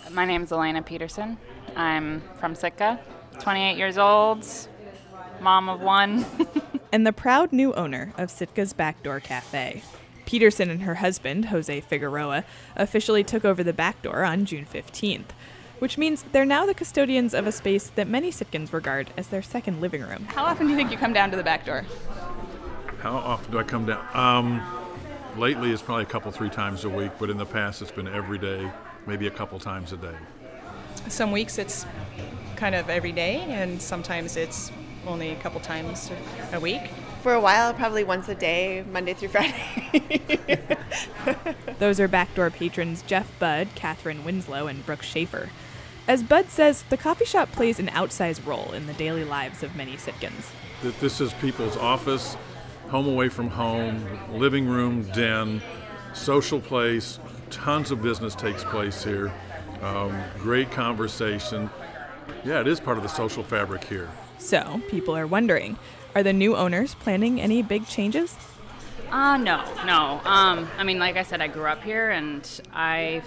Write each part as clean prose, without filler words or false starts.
My name's Elena Peterson. I'm from Sitka, 28 years old, mom of one. And the proud new owner of Sitka's Backdoor Cafe. Peterson and her husband, Jose Figueroa, officially took over the Backdoor on June 15th, which means they're now the custodians of a space that many Sitkans regard as their second living room. How often do you think you come down to the Backdoor? How often do I come down? Lately, it's probably 3 times a week, but in the past, it's been every day, maybe a couple times a day. Some weeks it's kind of every day, and sometimes it's only a couple times a week. For a while, probably once a day, Monday through Friday. Those are Backdoor patrons Jeff Budd, Catherine Winslow, and Brooke Schaefer. As Budd says, the coffee shop plays an outsized role in the daily lives of many Sitkans. This is people's office, home away from home, living room, den, social place. Tons of business takes place here. Great conversation. Yeah, it is part of the social fabric here. So, people are wondering, are the new owners planning any big changes? No. I mean, like I said, I grew up here, and I,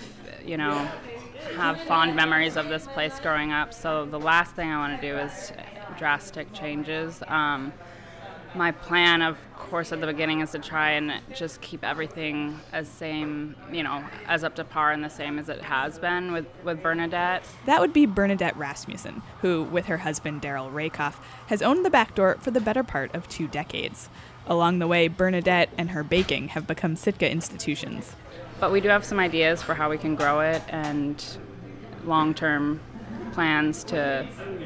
have fond memories of this place growing up. So the last thing I want to do is drastic changes. My plan, of course, at the beginning is to try and just keep everything as same, as up to par and the same as it has been with Bernadette. That would be Bernadette Rasmussen, who, with her husband Daryl Rakoff, has owned the Backdoor for the better part of 2 decades. Along the way, Bernadette and her baking have become Sitka institutions. But we do have some ideas for how we can grow it and long-term plans to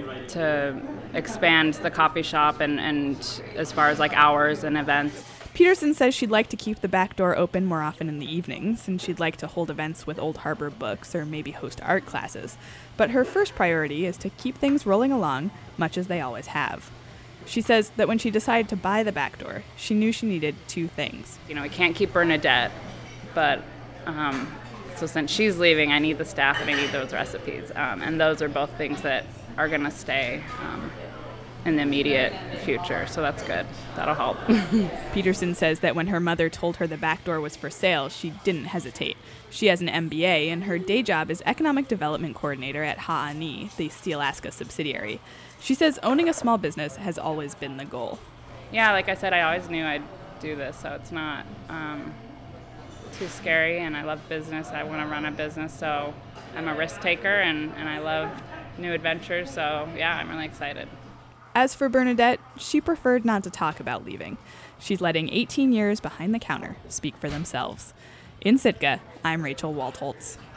expand the coffee shop and as far as hours and events. Peterson says she'd like to keep the Backdoor open more often in the evenings, and she'd like to hold events with Old Harbor books or maybe host art classes. But her first priority is to keep things rolling along, much as they always have. She says that when she decided to buy the Backdoor, she knew she needed 2 things. We can't keep Bernadette, but so since she's leaving, I need the staff and I need those recipes. And those are both things that are going to stay in the immediate future, so that's good. That'll help. Peterson says that when her mother told her the Backdoor was for sale, she didn't hesitate. She has an MBA, and her day job is Economic Development Coordinator at Ha'ani, the Sealaska subsidiary. She says owning a small business has always been the goal. Yeah, like I said, I always knew I'd do this, so it's not too scary, and I love business. I want to run a business, so I'm a risk taker, and I love new adventures, so yeah, I'm really excited. As for Bernadette, she preferred not to talk about leaving. She's letting 18 years behind the counter speak for themselves. In Sitka, I'm Rachel Waltholtz.